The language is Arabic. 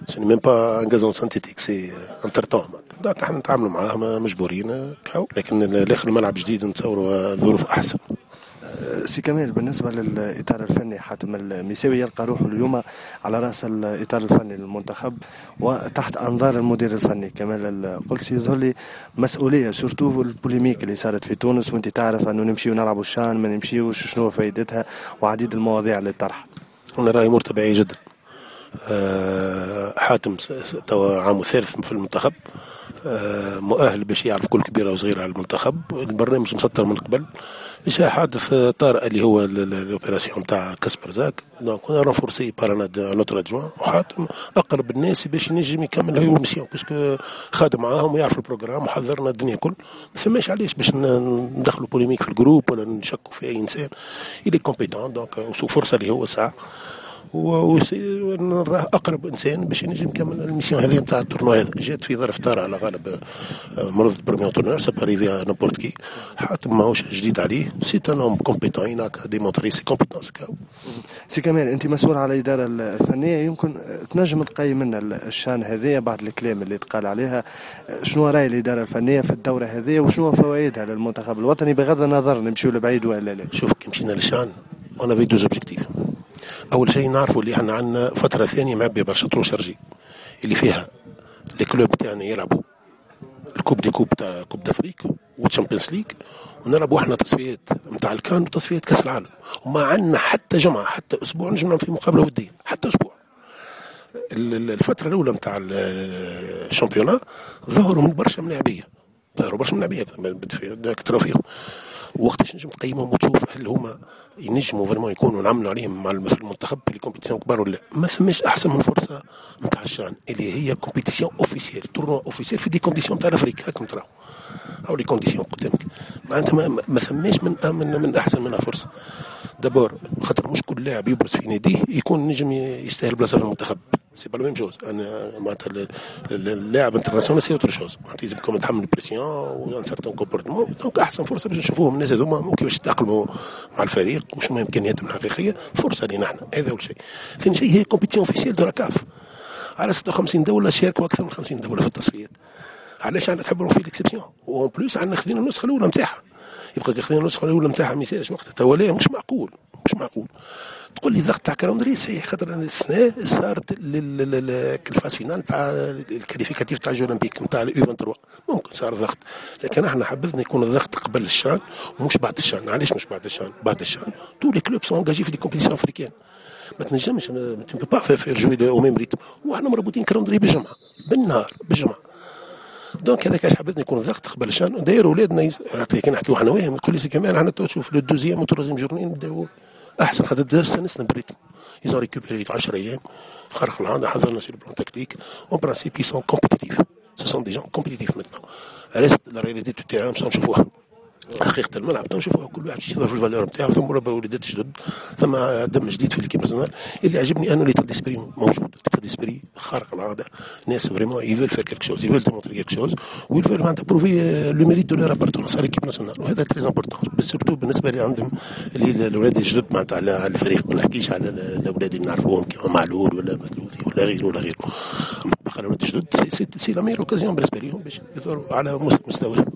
سي ميم با ان غازون سانتيتيك سي ان ترتون. دونك احنا نتعاملوا معاه مجبورين كاو، لكن الاخر الملعب جديد نتصوروا ظروف احسن. سي كمال، بالنسبة للإطار الفني حاتم المساوي يلقى روحه اليوم على رأس الإطار الفني للمنتخب وتحت أنظار المدير الفني كمال القلسي. يظهر لي مسؤولية سورتو البوليميك اللي صارت في تونس، وانت تعرف أنه نمشي ونلعبوا الشان ما نمشيوش، شنو فائدتها، وعديد المواضيع اللي طرح. أنا رأيي أمور طبيعية جدا. حاتم توا عامه ثالث في المنتخب، مؤهل باش يعرف كل كبيرة وصغيرة على المنتخب. البرنامج مسطر من قبل. إيش حادث طارئ اللي هو الأوبيراسيون تاع كسبر زاك، دونك أنا رانفورسي باراناد نوتر أدجوان، وحاتم أقرب الناس باش ينجم يكمل هو الميسيون، باسكو خادم معاهم ويعرف البروجرام وحضرنا الدنيا كل. ما ثماش علاش باش ندخلوا بوليميك في الجروب ولا نشكوا في أي إنسان. إلي كومبيتون، دونك وسو فرصة اللي هو ساعة ونراه اقرب انسان باش ينجم يكمل الميسيون هذه نتاع التورنوا. هذا جات في ظرف طارئ على غالب مرض البريمير تورنور سا باريفي نابورت كي. حاتم ماهوش جديد عليه، سي ان هوم كومبيتون يناك ديمونطري سي كومبيتونس كاو. سي كمال، انت مسؤول على الاداره الفنيه، يمكن تنجم تقيم لنا الشان هذه بعد الكلام اللي تقال عليها. شنو راي الاداره الفنيه في الدوره هذه وشنو فوائدها للمنتخب الوطني بغض النظر نمشيو لبعيد ولا لا؟ شوف، كي مشينا للشان انا في دوز اوبجيكتيف. اول شيء نعرفوا اللي احنا عندنا فتره ثانيه معبيه برشا طرو شرجي اللي فيها الكلوب تاعنا يلعبوا الكوب دي كوب تاع كوب دافريك والشامبيونز ليج، ونلعبوا احنا تصفيات نتاع الكان وتصفيات كاس العالم، وما عندنا حتى جمعه حتى اسبوع نجم في مقابله وديه حتى اسبوع. الفتره الاولى نتاع الشامبيونات ظهروا من برشا ملاعبيه، ترى فيهم وقتاش نجم تقيمهم وتشوف هل هما ينجموا فريمون يكونوا نعملوا عليهم مع في المنتخب في كومبيتيسيون كبار ولا لا. ما ثماش احسن من فرصه نتاع الشان اللي هي كومبيتيسيون اوفيسيال، تورنوا اوفيسيال في دي كونديسيون تاع افريقيا. هاكم تراو او لي كونديسيون قدامك، معناتها ما ثماش من احسن منها فرصه. دابور خاطر مش كل لاعب يبرز في ناديه يكون نجم يستاهل بلاصه في المنتخب، سي با لو ميم جوز. انا معناتها اللاعب انترناسيونال سي اوتر شوز، معناتها لازمكم يتحمل البريسيون وان سارتون كومبورتمون. دونك احسن فرصه باش نشوفوهم الناس هذوما كيفاش يتاقلموا مع الفريق وشنو امكانياتهم الحقيقيه. فرصه لينا احنا، هذا اول شيء. ثاني شيء هي كومبيتيسيون اوفيسيال دو لا كاف، على 56 دوله شاركوا اكثر من 50 دوله في التصفيات. علاش احنا نحبوا في الاكسبسيون وان بلوس عندنا خذينا النسخه الاولى نتاعها، يبقى خذينا النسخه الاولى نتاعها ما يسالش وقتها تولي. مش معقول تقول لي ضغط تاع كالندري صحيح، خاطر السنه صارت الفاز فينال تاع الكاليفيكاتيف تاع الاولمبيك نتاع اليو 23 ممكن صار ضغط، لكن احنا حبذنا يكون الضغط قبل الشان ومش بعد الشان. علاش مش بعد الشان؟ بعد الشان تو لي كلوب سون انجاجي في دي كومبيتيسيون افريكان، ما تنجمش تو با فير جوي او ميم ريتم، واحنا مربوطين كالندري بالجمعه بالنهار بالجمعه. دونك هذاك حبيتنا يكون الضغط قبل الشان. دايروا ولادنا كي نحكيو احنا وياهم يقول لي سي كمان احنا تشوف لو دوزيام وتروزيام جورني نبداو احسن، خاطر درسنا نسنا بريتم يزون ريكوبيري 10 ايام خرق العاده، حضرنا سي البلان تكتيك اون برانسيب كي سون كومبيتيتيف، سو سون دي جون كومبيتيتيف ميتنون. ريست لا رياليتي دو تيران باش نشوفوها حقيقه الملعب، نشوفوها كل واحد يشوف في الفالور نتاعو. ثم ربا وليدات جدد، ثم دم جديد في ليكيب ناسيونال. اللي عجبني انه ليتا ديسبري موجود، ليتا ديسبري خارق العاده، ناس فريمون يفيل فير كيلك شوز، يفيل ديمونتري كيلك شوز، ويفيل معناتها بروفي لو ميريت دو لور ابارتونس على ليكيب ناسيونال، وهذا تري امبورتون سورتو بالنسبه لي عندهم اللي الاولاد الجدد معناتها على الفريق. ما نحكيش على الاولاد اللي نعرفوهم كيما معلول ولا مثلوثي ولا غيره بقى الاولاد الجدد سي لا مير اوكازيون بالنسبه لهم باش يظهروا على مستوى.